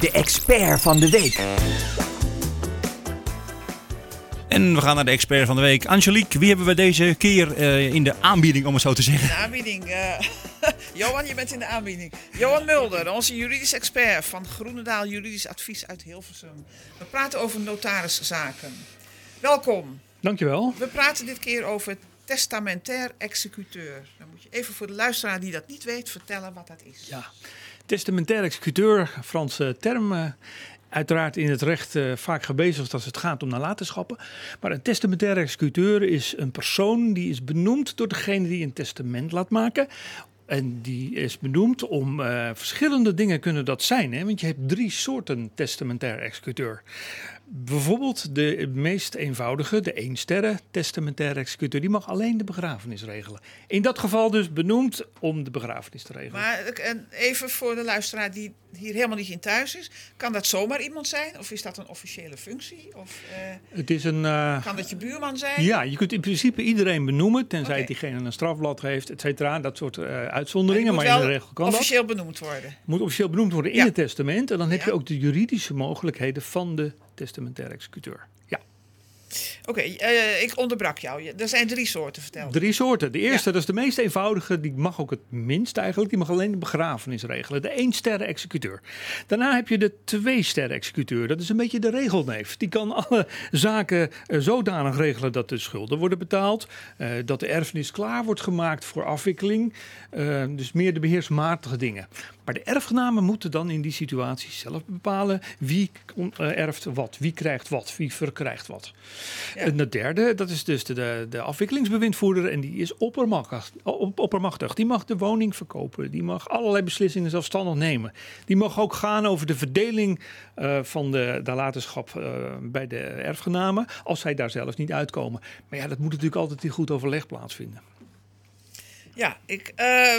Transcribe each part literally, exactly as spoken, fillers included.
de expert van de week. En we gaan naar de expert van de week. Angelique, wie hebben we deze keer uh, in de aanbieding, om het zo te zeggen? In de aanbieding. Uh, Johan, je bent in de aanbieding. Johan Mulder, onze juridisch expert van Groenendaal Juridisch Advies uit Hilversum. We praten over notariszaken. Welkom. Dankjewel. We praten dit keer over testamentair executeur. Dan moet je even voor de luisteraar die dat niet weet vertellen wat dat is. Ja, testamentair executeur, Franse term. Uh, Uiteraard in het recht uh, vaak gebezigd als het gaat om nalatenschappen. Maar een testamentair executeur is een persoon die is benoemd door degene die een testament laat maken. En die is benoemd om uh, verschillende dingen kunnen dat zijn. Hè? Want je hebt drie soorten testamentair executeur. Bijvoorbeeld de meest eenvoudige, de één sterren testamentair executeur. Die mag alleen de begrafenis regelen. In dat geval dus benoemd om de begrafenis te regelen. Maar even voor de luisteraar die hier helemaal niet in thuis is. Kan dat zomaar iemand zijn? Of is dat een officiële functie? Of, uh, het is een, uh, kan dat je buurman zijn? Ja, je kunt in principe iedereen benoemen. Tenzij okay. diegene een strafblad heeft, et cetera. Dat soort uh, uitzonderingen. Maar, maar in de regel kan officieel dat. benoemd worden. Moet officieel benoemd worden in ja. het testament. En dan heb ja. je ook de juridische mogelijkheden van de testamentair executeur. Ja. Oké, okay, uh, ik onderbrak jou. Er zijn drie soorten, vertel. Drie soorten. De eerste, ja. dat is de meest eenvoudige. Die mag ook het minst eigenlijk. Die mag alleen de begrafenis regelen. De één sterren executeur. Daarna heb je de twee sterren executeur. Dat is een beetje de regelneef. Die kan alle zaken uh, zodanig regelen dat de schulden worden betaald. Uh, dat de erfenis klaar wordt gemaakt voor afwikkeling. Uh, dus meer de beheersmatige dingen. Maar de erfgenamen moeten dan in die situatie zelf bepalen wie uh, erft wat, wie krijgt wat, wie verkrijgt wat. Ja. En de derde, dat is dus de, de, de afwikkelingsbewindvoerder en die is oppermachtig, op, oppermachtig. Die mag de woning verkopen, die mag allerlei beslissingen zelfstandig nemen. Die mag ook gaan over de verdeling uh, van de nalatenschap uh, bij de erfgenamen, als zij daar zelf niet uitkomen. Maar ja, dat moet natuurlijk altijd in goed overleg plaatsvinden. Ja, ik... Uh...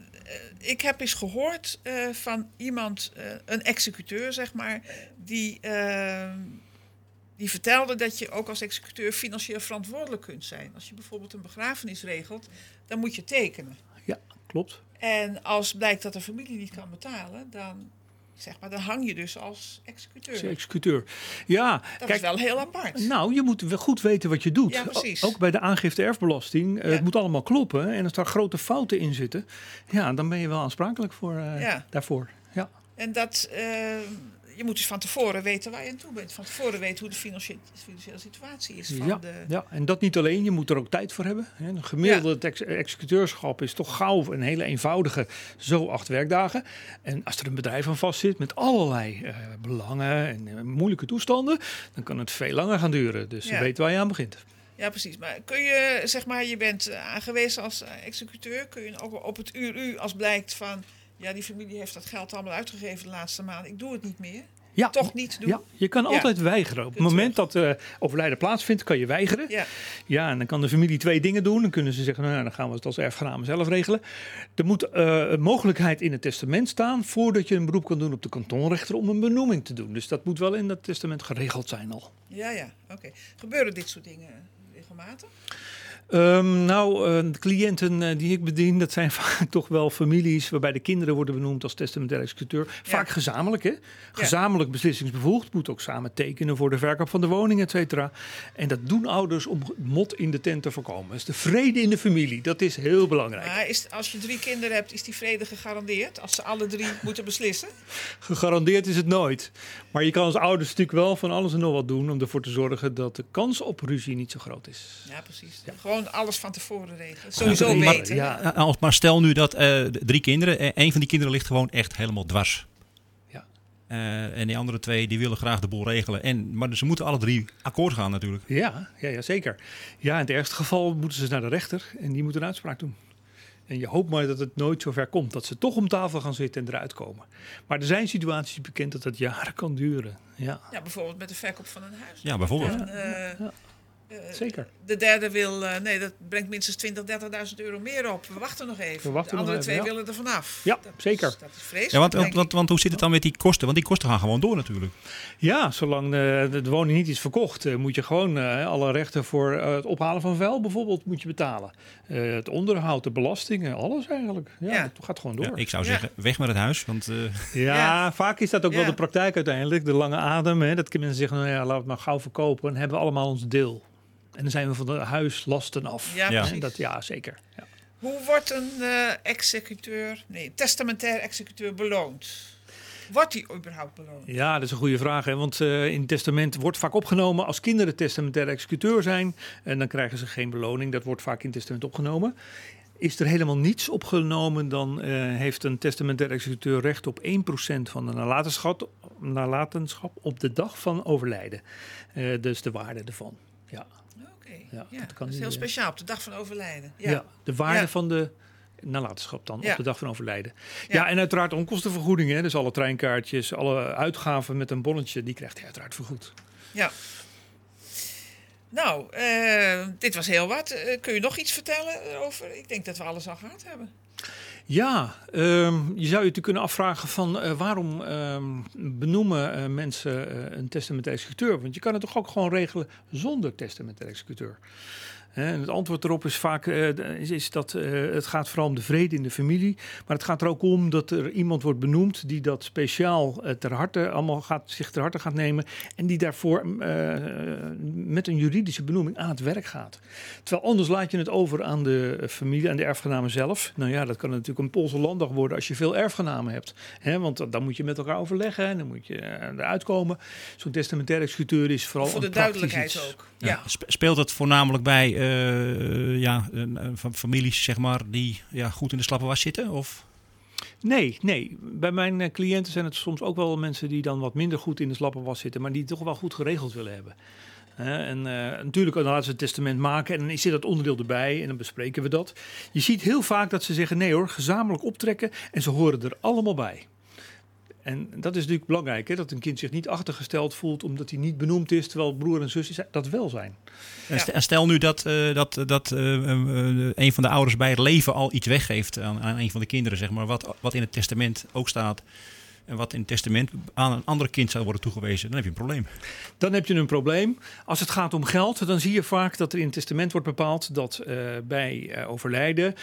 Ik heb eens gehoord uh, van iemand, uh, een executeur zeg maar, die, uh, die vertelde dat je ook als executeur financieel verantwoordelijk kunt zijn. Als je bijvoorbeeld een begrafenis regelt, dan moet je tekenen. Ja, klopt. En als blijkt dat de familie niet kan betalen, dan, zeg maar, dan hang je dus als executeur. Als executeur. Ja, dat kijk, is wel heel apart. Nou, je moet goed weten wat je doet. Ja, precies. Ook bij de aangifte erfbelasting. Uh, ja. Het moet allemaal kloppen. En als daar grote fouten in zitten, ja, dan ben je wel aansprakelijk voor, uh, ja. daarvoor. Ja. En dat, uh, je moet dus van tevoren weten waar je aan toe bent. Van tevoren weten hoe de financiële, financiële situatie is. Van ja, de... ja, en dat niet alleen. Je moet er ook tijd voor hebben. Een gemiddelde ja. ex- executeurschap is toch gauw een hele eenvoudige, zo acht werkdagen. En als er een bedrijf aan vast zit met allerlei uh, belangen en uh, moeilijke toestanden, dan kan het veel langer gaan duren. Dus ja. je weet waar je aan begint. Ja, precies. Maar kun je, zeg maar, je bent aangewezen als executeur. Kun je ook op het uur u, als blijkt van, ja, die familie heeft dat geld allemaal uitgegeven de laatste maand. Ik doe het niet meer. Ja, toch niet doen. Ja, je kan altijd ja. weigeren. Op het moment dat uh, overlijden plaatsvindt, kan je weigeren. Ja. ja, en dan kan de familie twee dingen doen. Dan kunnen ze zeggen, nou, dan gaan we het als erfgenamen zelf regelen. Er moet uh, een mogelijkheid in het testament staan voordat je een beroep kan doen op de kantonrechter om een benoeming te doen. Dus dat moet wel in dat testament geregeld zijn al. Ja, ja, oké. Okay. Gebeuren dit soort dingen regelmatig? Um, nou, uh, de cliënten uh, die ik bedien, dat zijn vaak toch wel families waarbij de kinderen worden benoemd als testamentair executeur. Vaak ja. gezamenlijk, hè? Gezamenlijk ja. beslissingsbevoegd. Moet ook samen tekenen voor de verkoop van de woning, et cetera. En dat doen ouders om mot in de tent te voorkomen. Dus de vrede in de familie, dat is heel belangrijk. Maar is, als je drie kinderen hebt, is die vrede gegarandeerd? Als ze alle drie moeten beslissen? Gegarandeerd is het nooit. Maar je kan als ouders natuurlijk wel van alles en nog wat doen om ervoor te zorgen dat de kans op ruzie niet zo groot is. Ja, precies. Ja. Gewoon alles van tevoren regelen. Sowieso ja, maar, weten. Ja, maar stel nu dat uh, drie kinderen, een van die kinderen ligt gewoon echt helemaal dwars. Ja. Uh, en die andere twee die willen graag de boel regelen. En, maar ze moeten alle drie akkoord gaan natuurlijk. Ja, ja, ja, zeker. Ja, in het ergste geval moeten ze naar de rechter en die moet een uitspraak doen. En je hoopt maar dat het nooit zover komt. Dat ze toch om tafel gaan zitten en eruit komen. Maar er zijn situaties bekend dat dat jaren kan duren. Ja, ja bijvoorbeeld met de verkoop van een huis. Ja, bijvoorbeeld. En, uh, ja. Uh, Zeker. De derde wil, uh, nee, dat brengt minstens twintig, dertigduizend euro meer op. We wachten nog even. We wachten de andere nog twee even, ja. willen er vanaf. Ja, dat zeker. Is, dat is vreselijk. Ja, want, denk want, want, want hoe zit het dan met die kosten? Want die kosten gaan gewoon door natuurlijk. Ja, zolang de, de woning niet is verkocht, uh, moet je gewoon uh, alle rechten voor uh, het ophalen van vuil bijvoorbeeld moet je betalen. Uh, het onderhoud, de belastingen, alles eigenlijk. Ja, Ja. dat gaat gewoon door. Ja, ik zou Ja. zeggen, weg met het huis. Want, uh, Ja, Ja. vaak is dat ook Ja. wel de praktijk uiteindelijk. De lange adem. Hè, dat mensen zeggen, nou ja, laten we het maar gauw verkopen. Dan hebben we allemaal ons deel. En dan zijn we van de huislasten af. Ja, Ja. precies. En dat, ja, zeker. Ja. Hoe wordt een uh, executeur, nee, testamentair executeur beloond? Wordt die überhaupt beloond? Ja, dat is een goede vraag. Hè? Want uh, in het testament wordt vaak opgenomen als kinderen testamentair executeur zijn. En dan krijgen ze geen beloning. Dat wordt vaak in het testament opgenomen. Is er helemaal niets opgenomen, dan uh, heeft een testamentair executeur recht op één procent van de nalatenschap, nalatenschap op de dag van overlijden. Uh, dus de waarde ervan. Ja. Oké, Ja, ja, dat dat, kan is niet, heel uh, speciaal, op de dag van overlijden. Ja, Ja, de waarde Ja. van de nalatenschap dan, Ja. op de dag van overlijden. Ja, Ja. en uiteraard onkostenvergoeding. Hè? Dus alle treinkaartjes, alle uitgaven met een bonnetje, die krijgt hij uiteraard vergoed. ja. Nou, uh, dit was heel wat. Uh, kun je nog iets vertellen over? Ik denk dat we alles al gehad hebben. Ja, um, je zou je natuurlijk kunnen afvragen van uh, waarom um, benoemen uh, mensen uh, een testamentair executeur? Want je kan het toch ook gewoon regelen zonder testamentair executeur? En het antwoord erop is vaak uh, is, is dat uh, het gaat vooral om de vrede in de familie. Maar het gaat er ook om dat er iemand wordt benoemd die dat speciaal uh, ter harte allemaal gaat, zich ter harte gaat nemen. En die daarvoor uh, met een juridische benoeming aan het werk gaat. Terwijl anders laat je het over aan de familie, aan de erfgenamen zelf. Nou ja, dat kan natuurlijk een Poolse landdag worden als je veel erfgenamen hebt. Hè, want dan moet je met elkaar overleggen en dan moet je uh, eruit komen. Zo'n testamentair executeur is vooral Voor de een praktisch duidelijkheid iets. ook. ja. Ja. Spe- Speelt het voornamelijk bij uh, ja, uh, van families zeg maar, die ja, goed in de slappe was zitten? Of? Nee, nee. Bij mijn uh, cliënten zijn het soms ook wel mensen die dan wat minder goed in de slappe was zitten, maar die het toch wel goed geregeld willen hebben. Uh, en uh, natuurlijk dan laten ze het testament maken en dan zit dat onderdeel erbij en dan bespreken we dat. Je ziet heel vaak dat ze zeggen nee hoor, gezamenlijk optrekken en ze horen er allemaal bij. En dat is natuurlijk belangrijk, hè? Dat een kind zich niet achtergesteld voelt omdat hij niet benoemd is, terwijl broer en zus dat wel zijn. Ja. En stel nu dat, uh, dat, dat uh, uh, een van de ouders bij het leven al iets weggeeft aan, aan een van de kinderen, zeg maar, wat, wat in het testament ook staat. En wat in het testament aan een ander kind zou worden toegewezen, dan heb je een probleem. Dan heb je een probleem. Als het gaat om geld, dan zie je vaak dat er in het testament wordt bepaald dat uh, bij uh, overlijden uh,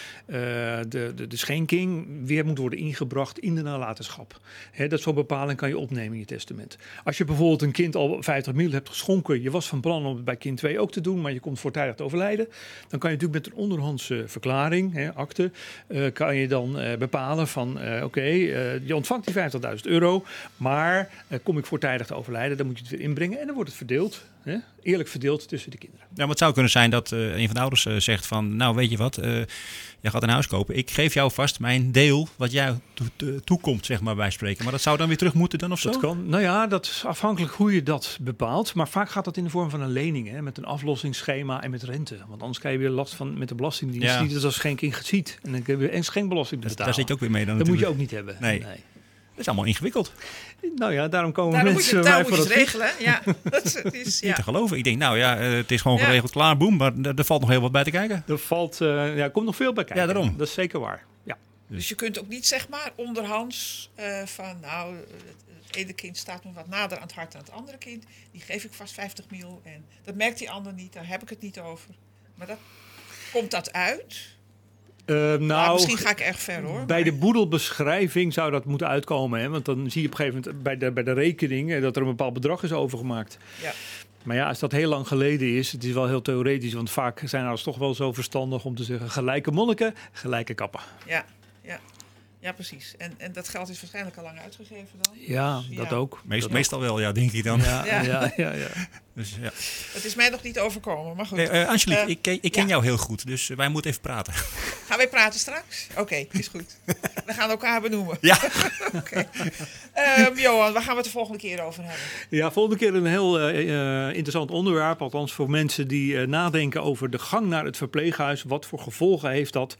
de, de, de schenking weer moet worden ingebracht in de nalatenschap. Hè, dat zo'n bepaling kan je opnemen in je testament. Als je bijvoorbeeld een kind al vijftig mil hebt geschonken, je was van plan om het bij kind twee ook te doen, maar je komt voortijdig te overlijden, dan kan je natuurlijk met een onderhandse verklaring, hè, akte, uh, kan je dan uh, bepalen van uh, oké, okay, uh, je ontvangt die vijftigduizend euro, maar uh, kom ik voortijdig te overlijden, dan moet je het weer inbrengen en dan wordt het verdeeld, hè? Eerlijk verdeeld tussen de kinderen. Ja, maar het zou kunnen zijn dat uh, een van de ouders uh, zegt van, nou weet je wat, uh, jij gaat een huis kopen, ik geef jou vast mijn deel wat jou to- to- toekomt, zeg maar, bij spreken. Maar dat zou dan weer terug moeten dan of zo? Dat kan, nou ja, dat is afhankelijk hoe je dat bepaalt, maar vaak gaat dat in de vorm van een lening, hè? Met een aflossingsschema en met rente, want anders krijg je weer last van met de belastingdienst Ja. die het als schenking ziet en dan kun je weer eens geen belasting Dat, betalen. daar zit je ook weer mee dan Dat moet natuurlijk. je ook niet hebben. Nee. nee. Dat is allemaal ingewikkeld. Nou ja, daarom komen Nou, dan moet je, mensen daar bij moet voor je het advies. regelen. Ja, dat is, het is, Niet ja. te geloven. Ik denk, nou ja, uh, het is gewoon Ja. geregeld, klaar, boem. Maar er, er valt nog heel wat bij te kijken. Er valt, uh, ja, er komt nog veel bij kijken. Ja, daarom. Dat is zeker waar. Ja. Dus je kunt ook niet zeg maar onderhands uh, van nou, het ene kind staat me wat nader aan het hart dan het andere kind. Die geef ik vast vijftig mil en dat merkt die ander niet, daar heb ik het niet over. Maar dat, komt dat uit? Uh, nou, nou, misschien ga ik erg ver hoor. Bij maar... de boedelbeschrijving zou dat moeten uitkomen. Hè? Want dan zie je op een gegeven moment bij de, bij de rekening eh, dat er een bepaald bedrag is overgemaakt. Ja. Maar ja, als dat heel lang geleden is, het is wel heel theoretisch. Want vaak zijn ouders toch wel zo verstandig om te zeggen gelijke monniken, gelijke kappen. Ja, ja. Ja, precies. En, en dat geld is waarschijnlijk al lang uitgegeven dan? Ja, Dus, dat ja. ook. Meest, dat meestal wel, ja, denk ik dan. Ja, Ja. ja, ja, ja. Dus, ja. Het is mij nog niet overkomen, maar goed. Hey, uh, Angelique, Uh, ik, ken- ik ken ja. jou heel goed, dus wij moeten even praten. Gaan wij praten straks? Oké, okay, is goed. We gaan elkaar benoemen. Ja. Oké. Okay. Um, Johan, waar gaan we het de volgende keer over hebben? Ja, volgende keer een heel uh, uh, interessant onderwerp. Althans voor mensen die uh, nadenken over de gang naar het verpleeghuis. Wat voor gevolgen heeft dat?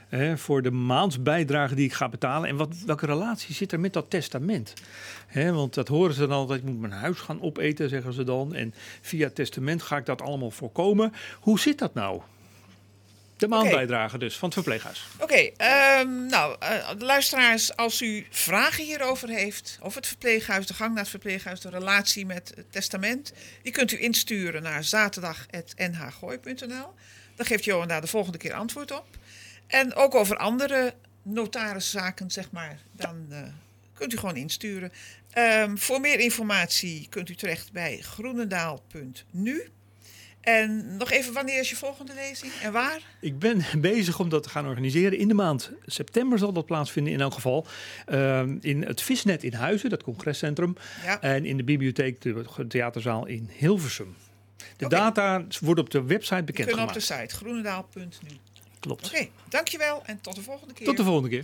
Hè, voor de maandsbijdrage die ik ga betalen. En wat, welke relatie zit er met dat testament? Hè, want dat horen ze dan altijd. Ik moet mijn huis gaan opeten, zeggen ze dan. En via het testament ga ik dat allemaal voorkomen. Hoe zit dat nou? De maandbijdrage okay. dus, van het verpleeghuis. Oké, okay, um, nou, uh, de luisteraars, als u vragen hierover heeft, over het verpleeghuis, de gang naar het verpleeghuis, de relatie met het testament, die kunt u insturen naar zaterdag apenstaartje n h gooi punt n l. Dan geeft Johan daar de volgende keer antwoord op. En ook over andere notariszaken, zeg maar, dan uh, kunt u gewoon insturen. Um, voor meer informatie kunt u terecht bij groenendaal punt n u. En nog even, wanneer is je volgende lezing en waar? Ik ben bezig om dat te gaan organiseren. In de maand september zal dat plaatsvinden in elk geval. Uh, in het Visnet in Huizen, dat congrescentrum. Ja. En in de bibliotheek, de theaterzaal in Hilversum. De okay. data worden op de website bekendgemaakt. Kunnen op de site groenendaal punt n u. Klopt. Oké, okay, dankjewel en tot de volgende keer. Tot de volgende keer.